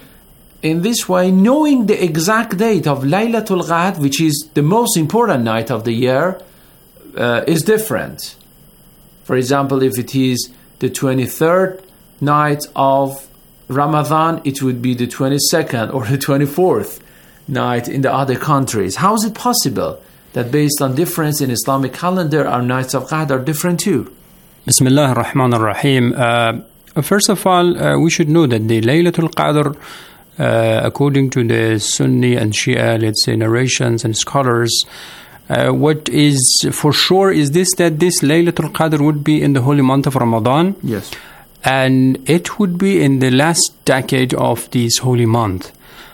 knowing the exact date of Laylatul Ghad, which is the most important night of the year, is different. For example, if it is the 23rd night of Ramadan, it would be the 22nd or the 24th night in the other countries. How is it possible that based on difference in Islamic calendar, our nights of Ghad are different too? Bismillah ar-Rahman ar-Rahim. First of all, we should know that the Laylatul Qadr, according to the Sunni and Shia, let's say, narrations and scholars, what is for sure is that this Laylatul Qadr would be in the holy month of Ramadan. Yes. And it would be in the last decade of this holy month.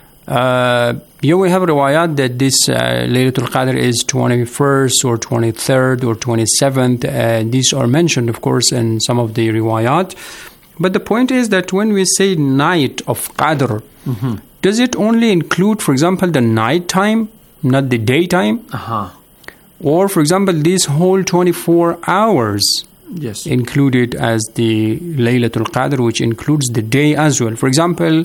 Here we have a riwayat that this Laylatul Qadr is 21st or 23rd or 27th. These are mentioned, of course, in some of the riwayat. But the point is that when we say night of Qadr, does it only include, for example, the night time, not the daytime? Or, for example, these whole 24 hours included as the Laylatul Qadr, which includes the day as well? For example,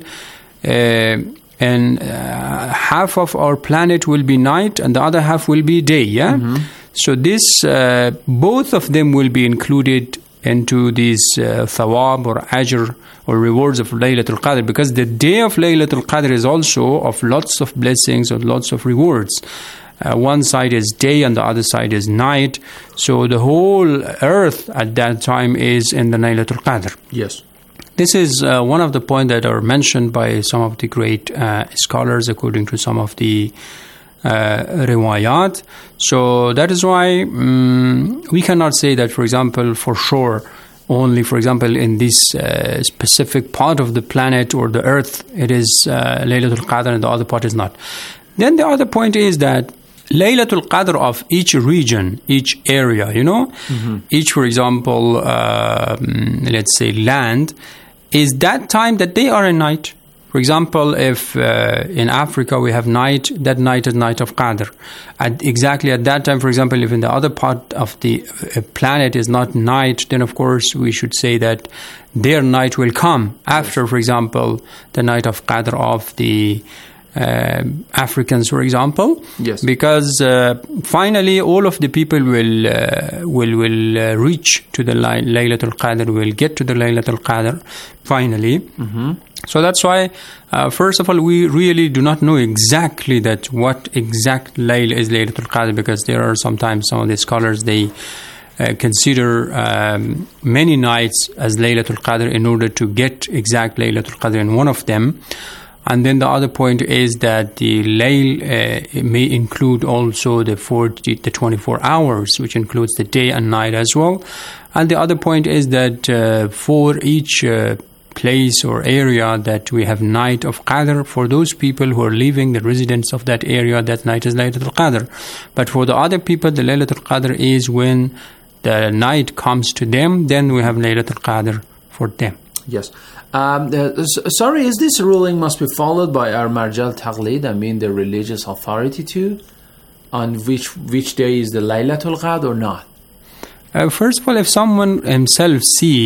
and half of our planet will be night and the other half will be day, So this, both of them will be included into these thawab or ajr or rewards of Laylatul Qadr, because the day of Laylatul Qadr is also of lots of blessings and lots of rewards. One side is day and the other side is night. So the whole earth at that time is in the Laylatul Qadr. Yes. This is one of the points that are mentioned by some of the great scholars according to some of the riwayat. So that is why we cannot say that, for example, for sure, only, for example, in this specific part of the planet or the earth, it is Laylatul Qadr and the other part is not. Then the other point is that Laylatul Qadr of each region, each area, each, for example, let's say land, is that time that they are in night. For example, if in Africa we have night, that night is night of Qadr. Exactly at that time, for example, if in the other part of the planet is not night, then of course we should say that their night will come after, for example, the night of Qadr of the Africans, for example. Yes. Because finally, all of the people will reach to the Laylatul Qadr, will get to the Laylatul Qadr finally. Mm-hmm. So that's why, first of all, we really do not know exactly that what exact Layl is Laylatul Qadr, because there are sometimes some of the scholars, they consider many nights as Laylatul Qadr in order to get exact Laylatul Qadr in one of them. And then the other point is that the Layl may include also the 24 hours, which includes the day and night as well. And the other point is that for each place or area that we have night of Qadr, for those people who are leaving the residents of that area, that night is Laylatul Qadr. But for the other people, the Laylatul Qadr is when the night comes to them, then we have Laylatul Qadr for them. Yes. Sorry, is this ruling must be followed by our Marja al-Taqlid, I mean the religious authority too, on which day is the Laylatul Qadr or not? First of all, if someone himself sees